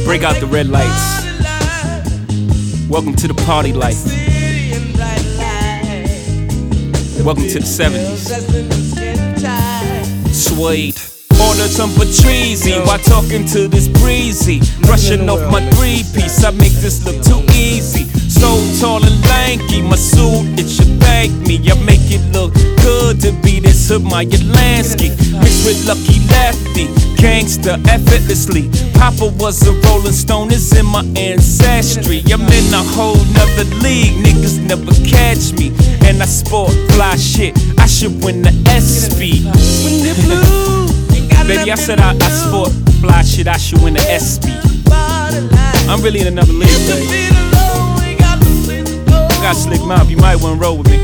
Break out the red lights. Welcome to the party life. Welcome to the 70s. Suede. Order some Patrizi while talking to this breezy. Brushing off my 3-piece, I make this look too easy. So tall and lanky, my suit, it should thank me. I make it look good to be this Maya Lansky. Mixed with Lucky Lefty, gangster effortlessly. Papa was a Rolling Stone, it's in my ancestry. I'm in a whole nother league, niggas never catch me. And I sport fly shit, I should win the SP. When you're blue, baby, I said I sport fly shit, I should win the SP. I'm really in another league, baby. I got slick mouth, you might wanna roll with me.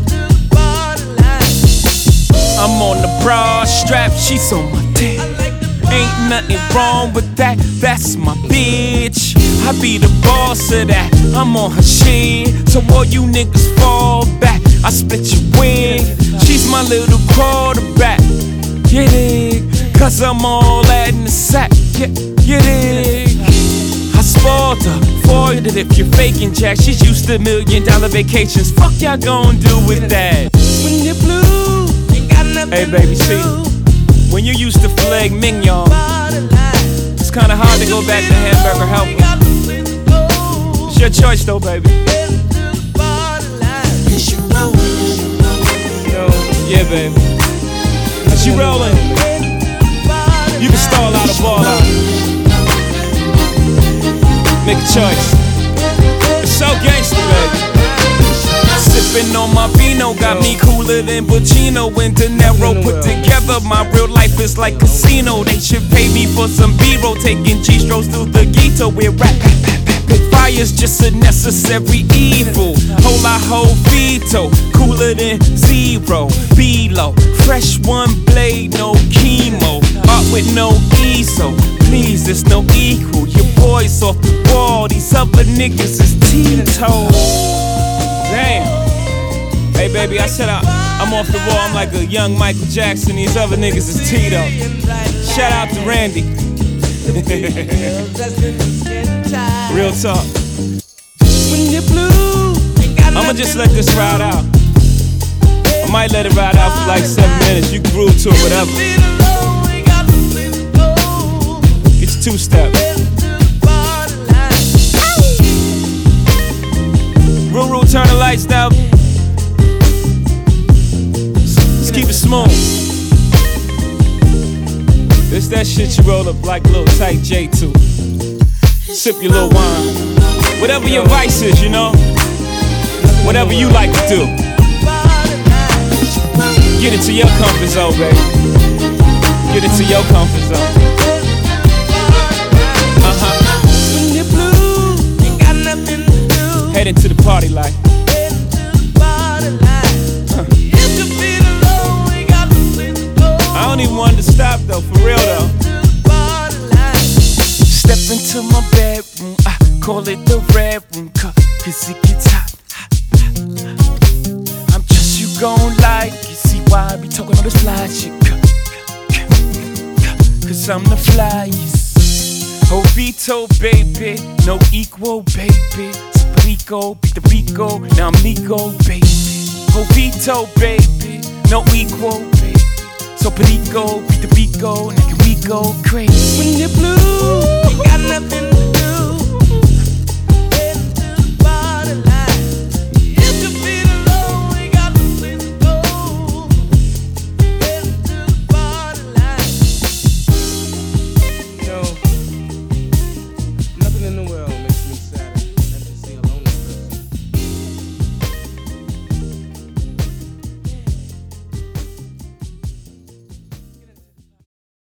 I'm on the broad strap, she's on my dick. Ain't nothing wrong with that, that's my bitch. I be the boss of that, I'm on her shit. So all you niggas fall back, I split your wig. She's my little quarterback, you dig? Cause I'm all that in the sack, you dig? I spoiled her, foiled it if you're faking Jack. She's used to $1 million vacations, fuck y'all gon' do with that? When you're blue, you got nothing. Hey baby, see, when you used to filet mignon, it's kinda hard to go back to hamburger helper. It's your choice though, baby. Yeah, baby. As you rollin', you can stall out a ball out. Make a choice. It's so gangsta, baby. Sippin' on my vino got me cooler than Pacino and De Niro put together. My real life is like casino. They should pay me for some B-roll, taking G-strokes through the ghetto with rap. Fire's just a necessary evil. Whole veto, cooler than zero. B-low, fresh one blade, no chemo. Art with no ESO, please, there's no equal. Your boy's off the wall, these other niggas is Tito. Damn. Hey baby, I said I'm off the wall, I'm like a young Michael Jackson. These other niggas is Tito. Shout out to Randy. Real talk. When you're blue, I'ma just let this ride out. I might let it ride out for like 7 minutes. You can groove to it, whatever. Get your two-step. Ruru, turn the lights down. Let's keep it smooth. It's that shit you roll up like a little tight J2. Sip your little wine. Whatever your vice is, you know. Whatever you like to do. Get into your comfort zone, baby. Get into your comfort zone. When you're blue, you got nothing to do. Head into the party life. I don't even want to stop though, for real though. Step into my bedroom, I call it the red room, cause it gets hot. I'm just you gon' like it, see why I be talking all this fly shit. Cause I'm the flyest. Jovito, baby, no equal, baby. Rico, beat the Rico, now I'm Nico, baby. Jovito, baby, no equal, baby. So Perico, beat the Rico, now can we go crazy? When you're blue, you got nothing.